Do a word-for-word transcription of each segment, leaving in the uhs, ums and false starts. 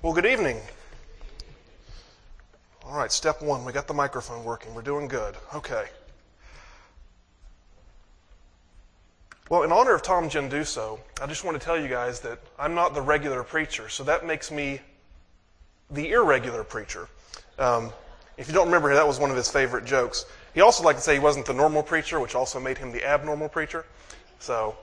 Well, good evening. All right, step one, we got the microphone working. We're doing good. Okay. Well, in honor of Tom Genduso, I just want to tell you guys that I'm not the regular preacher, so that makes me the irregular preacher. Um, if you don't remember, that was one of his favorite jokes. He also liked to say he wasn't the normal preacher, which also made him the abnormal preacher. So,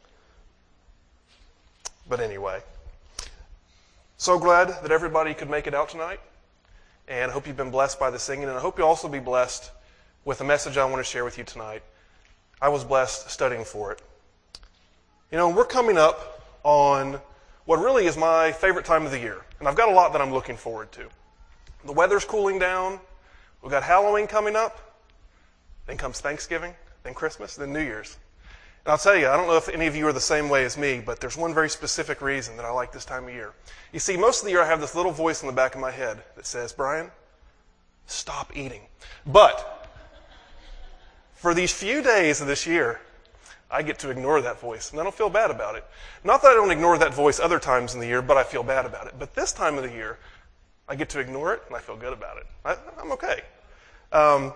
but anyway. So glad that everybody could make it out tonight, and I hope you've been blessed by the singing, and I hope you'll also be blessed with the message I want to share with you tonight. I was blessed studying for it. You know, we're coming up on what really is my favorite time of the year, and I've got a lot that I'm looking forward to. The weather's cooling down, we've got Halloween coming up, then comes Thanksgiving, then Christmas, then New Year's. And I'll tell you, I don't know if any of you are the same way as me, but there's one very specific reason that I like this time of year. You see, most of the year I have this little voice in the back of my head that says, Brian, stop eating. But for these few days of this year, I get to ignore that voice, and I don't feel bad about it. Not that I don't ignore that voice other times in the year, but I feel bad about it. But this time of the year, I get to ignore it, and I feel good about it. I, I'm okay. Um,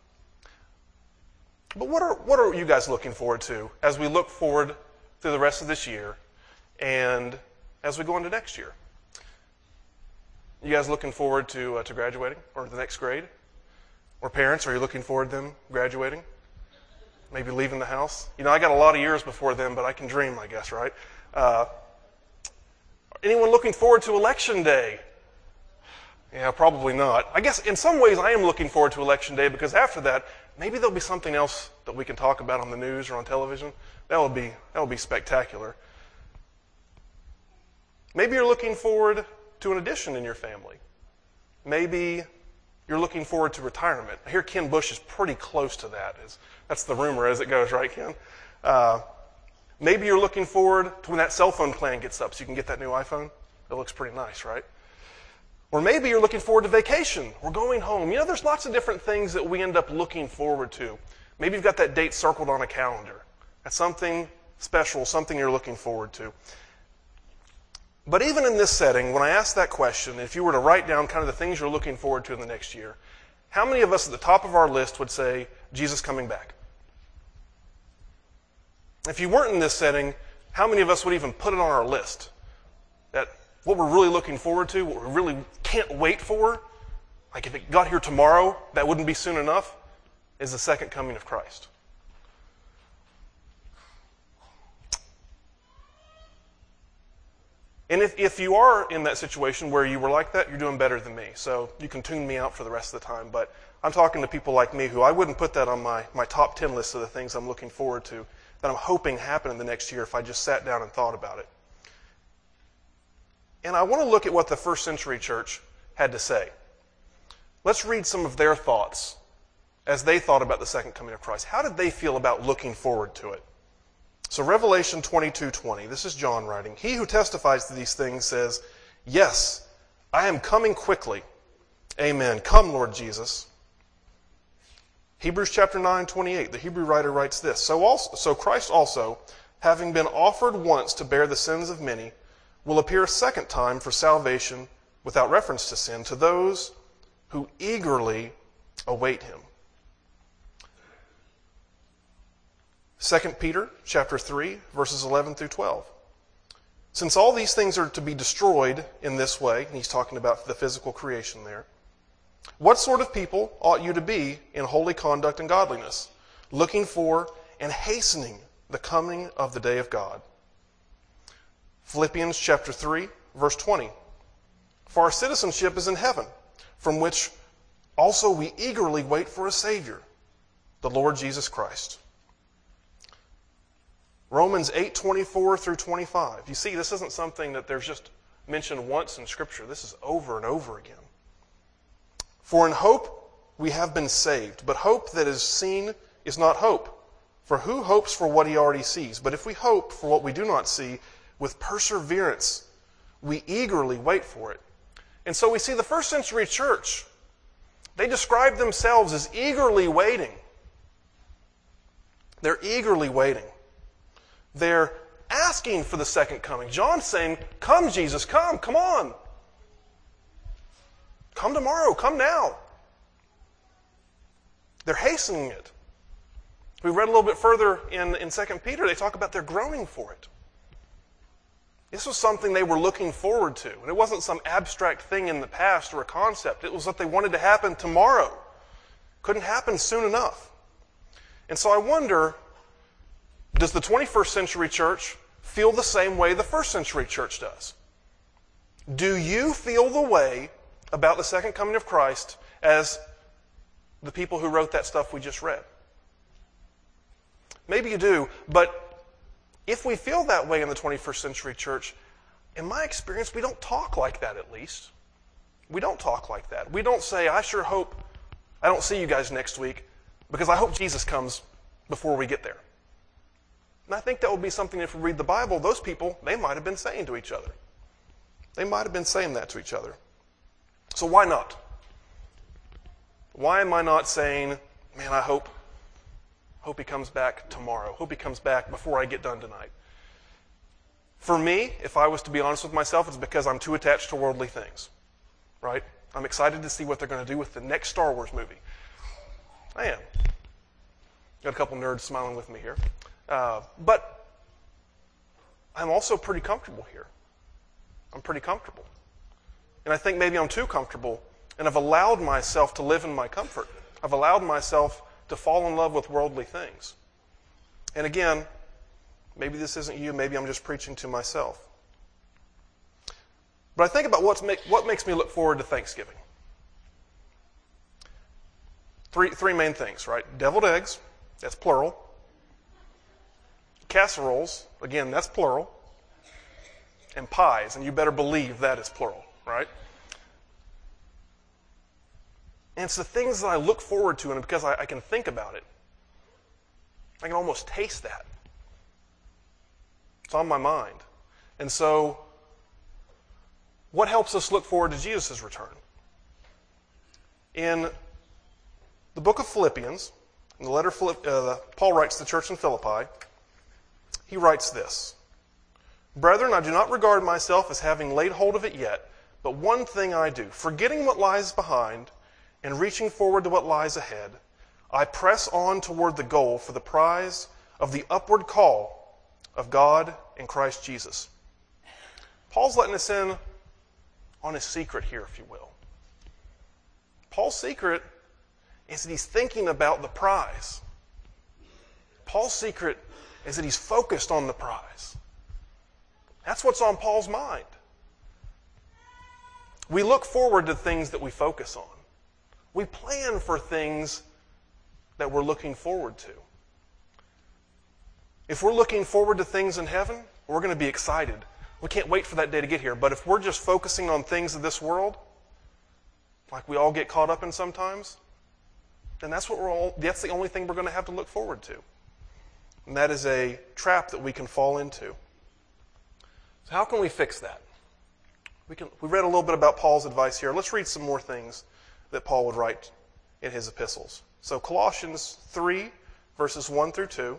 But what are what are you guys looking forward to as we look forward through the rest of this year and as we go into next year? You guys looking forward to uh, to graduating or the next grade? Or parents, are you looking forward to them graduating? Maybe leaving the house? You know, I got a lot of years before them, but I can dream, I guess, right? Uh, anyone looking forward to Election Day? Yeah, probably not. I guess in some ways I am looking forward to Election Day because after that, maybe there'll be something else that we can talk about on the news or on television. That would be that would be spectacular. Maybe you're looking forward to an addition in your family. Maybe you're looking forward to retirement. I hear Ken Bush is pretty close to that. That's the rumor as it goes, right, Ken? Uh, maybe you're looking forward to when that cell phone plan gets up so you can get that new iPhone. It looks pretty nice, right? Or maybe you're looking forward to vacation. We're going home. You know, there's lots of different things that we end up looking forward to. Maybe you've got that date circled on a calendar. That's something special, something you're looking forward to. But even in this setting, when I ask that question, if you were to write down kind of the things you're looking forward to in the next year, how many of us at the top of our list would say, Jesus coming back? If you weren't in this setting, how many of us would even put it on our list? That what we're really looking forward to, what we really can't wait for, like if it got here tomorrow, that wouldn't be soon enough, is the second coming of Christ. And if, if you are in that situation where you were like that, you're doing better than me. So you can tune me out for the rest of the time. But I'm talking to people like me who I wouldn't put that on my, my top ten list of the things I'm looking forward to, that I'm hoping happen in the next year if I just sat down and thought about it. And I want to look at what the first century church had to say. Let's read some of their thoughts as they thought about the second coming of Christ. How did they feel about looking forward to it? So Revelation twenty-two twenty, this is John writing. He who testifies to these things says, yes, I am coming quickly. Amen. Come, Lord Jesus. Hebrews chapter nine twenty-eight, the Hebrew writer writes this. So, also, so Christ also, having been offered once to bear the sins of many, will appear a second time for salvation without reference to sin to those who eagerly await him. Second Peter chapter three, verses eleven through twelve. Since all these things are to be destroyed in this way, and he's talking about the physical creation there, what sort of people ought you to be in holy conduct and godliness, looking for and hastening the coming of the day of God? Philippians chapter three, verse twenty. For our citizenship is in heaven, from which also we eagerly wait for a Savior, the Lord Jesus Christ. Romans eight twenty-four through twenty-five. You see, this isn't something that there's just mentioned once in Scripture. This is over and over again. For in hope we have been saved, but hope that is seen is not hope. For who hopes for what he already sees? But if we hope for what we do not see, with perseverance, we eagerly wait for it. And so we see the first century church, they describe themselves as eagerly waiting. They're eagerly waiting. They're asking for the second coming. John's saying, come, Jesus, come, come on. Come tomorrow. Come now. They're hastening it. We read a little bit further in, in Second Peter, they talk about their groaning for it. This was something they were looking forward to. And it wasn't some abstract thing in the past or a concept. It was what they wanted to happen tomorrow. Couldn't happen soon enough. And so I wonder, does the twenty-first century church feel the same way the first century church does? Do you feel the way about the second coming of Christ as the people who wrote that stuff we just read? Maybe you do, but if we feel that way in the twenty-first century church, in my experience, we don't talk like that at least. We don't talk like that. We don't say, I sure hope I don't see you guys next week because I hope Jesus comes before we get there. And I think that would be something, if we read the Bible, those people, they might have been saying to each other. They might have been saying that to each other. So why not? Why am I not saying, man, I hope Hope he comes back tomorrow. Hope he comes back before I get done tonight. For me, if I was to be honest with myself, it's because I'm too attached to worldly things. Right? I'm excited to see what they're going to do with the next Star Wars movie. I am. Got a couple nerds smiling with me here. Uh, but I'm also pretty comfortable here. I'm pretty comfortable. And I think maybe I'm too comfortable, and I've allowed myself to live in my comfort. I've allowed myself to fall in love with worldly things. And again, maybe this isn't you, maybe I'm just preaching to myself. But I think about what's make, what makes me look forward to Thanksgiving. Three, three main things, right? Deviled eggs, that's plural. Casseroles, again, that's plural. And pies, and you better believe that is plural, right? And it's the things that I look forward to, and because I, I can think about it, I can almost taste that. It's on my mind. And so, what helps us look forward to Jesus' return? In the book of Philippians, in the letter Philipp, uh, Paul writes to the church in Philippi, he writes this: Brethren, I do not regard myself as having laid hold of it yet, but one thing I do, forgetting what lies behind, and reaching forward to what lies ahead, I press on toward the goal for the prize of the upward call of God in Christ Jesus. Paul's letting us in on his secret here, if you will. Paul's secret is that he's thinking about the prize. Paul's secret is that he's focused on the prize. That's what's on Paul's mind. We look forward to things that we focus on. We plan for things that we're looking forward to. If we're looking forward to things in heaven, we're going to be excited. We can't wait for that day to get here. But if we're just focusing on things of this world, like we all get caught up in sometimes, then that's what we're all, that's the only thing we're going to have to look forward to. And that is a trap that we can fall into. So how can we fix that? We can, we read a little bit about Paul's advice here. Let's read some more things that Paul would write in his epistles. So Colossians three, verses one through two.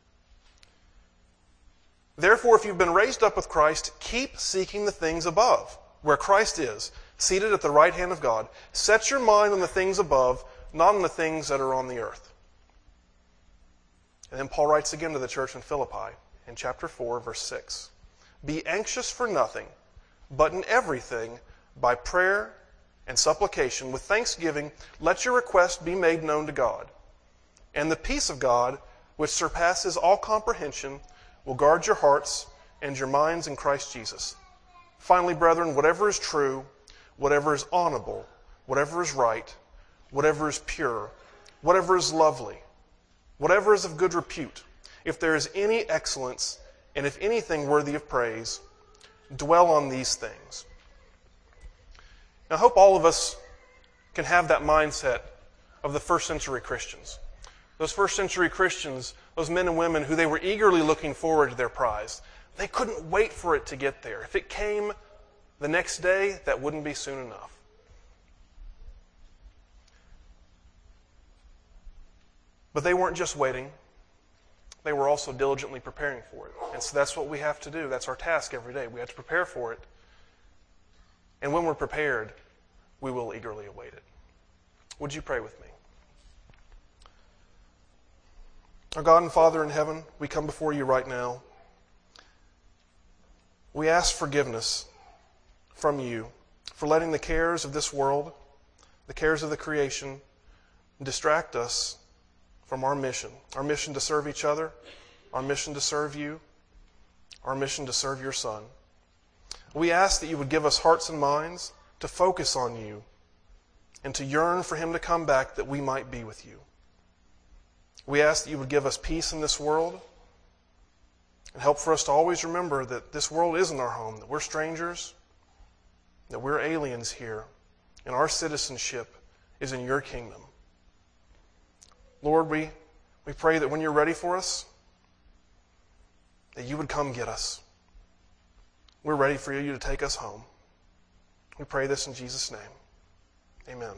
Therefore, if you've been raised up with Christ, keep seeking the things above, where Christ is, seated at the right hand of God. Set your mind on the things above, not on the things that are on the earth. And then Paul writes again to the church in Philippi in chapter four, verse six. Be anxious for nothing, but in everything, by prayer and supplication, with thanksgiving, let your request be made known to God. And the peace of God, which surpasses all comprehension, will guard your hearts and your minds in Christ Jesus. Finally, brethren, whatever is true, whatever is honorable, whatever is right, whatever is pure, whatever is lovely, whatever is of good repute, if there is any excellence, and if anything worthy of praise, dwell on these things. I hope all of us can have that mindset of the first century Christians. Those first century Christians, those men and women who they were eagerly looking forward to their prize. They couldn't wait for it to get there. If it came the next day, that wouldn't be soon enough. But they weren't just waiting. They were also diligently preparing for it. And so that's what we have to do. That's our task every day. We have to prepare for it. And when we're prepared, we will eagerly await it. Would you pray with me? Our God and Father in heaven, we come before you right now. We ask forgiveness from you for letting the cares of this world, the cares of the creation, distract us from our mission, our mission to serve each other, our mission to serve you, our mission to serve your Son. We ask that you would give us hearts and minds to focus on you and to yearn for him to come back that we might be with you. We ask that you would give us peace in this world and help for us to always remember that this world isn't our home, that we're strangers, that we're aliens here, and our citizenship is in your kingdom. Lord, we, we pray that when you're ready for us, that you would come get us. We're ready for you to take us home. We pray this in Jesus' name. Amen.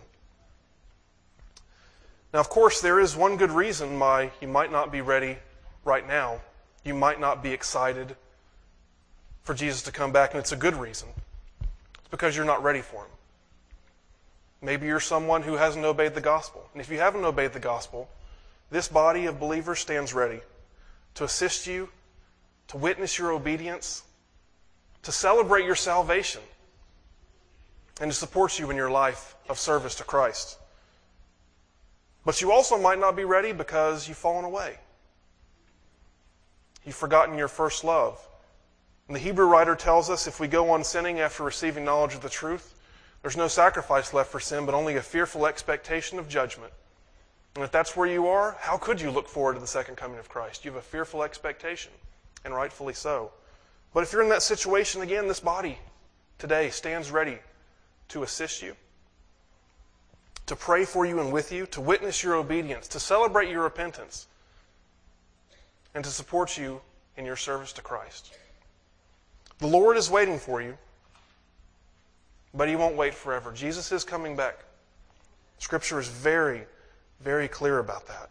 Now, of course, there is one good reason why you might not be ready right now. You might not be excited for Jesus to come back, and it's a good reason. It's because you're not ready for him. Maybe you're someone who hasn't obeyed the gospel. And if you haven't obeyed the gospel, this body of believers stands ready to assist you, to witness your obedience, to celebrate your salvation, and to support you in your life of service to Christ. But you also might not be ready because you've fallen away. You've forgotten your first love. And the Hebrew writer tells us if we go on sinning after receiving knowledge of the truth, there's no sacrifice left for sin, but only a fearful expectation of judgment. And if that's where you are, how could you look forward to the second coming of Christ? You have a fearful expectation, and rightfully so. But if you're in that situation, again, this body today stands ready to assist you, to pray for you and with you, to witness your obedience, to celebrate your repentance, and to support you in your service to Christ. The Lord is waiting for you, but he won't wait forever. Jesus is coming back. Scripture is very, very clear about that.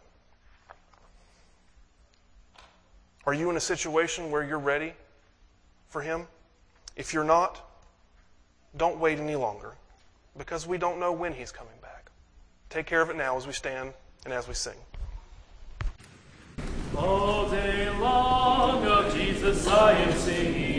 Are you in a situation where you're ready for him? If you're not, don't wait any longer, because we don't know when he's coming back. Take care of it now as we stand and as we sing. All day long of Jesus I am singing.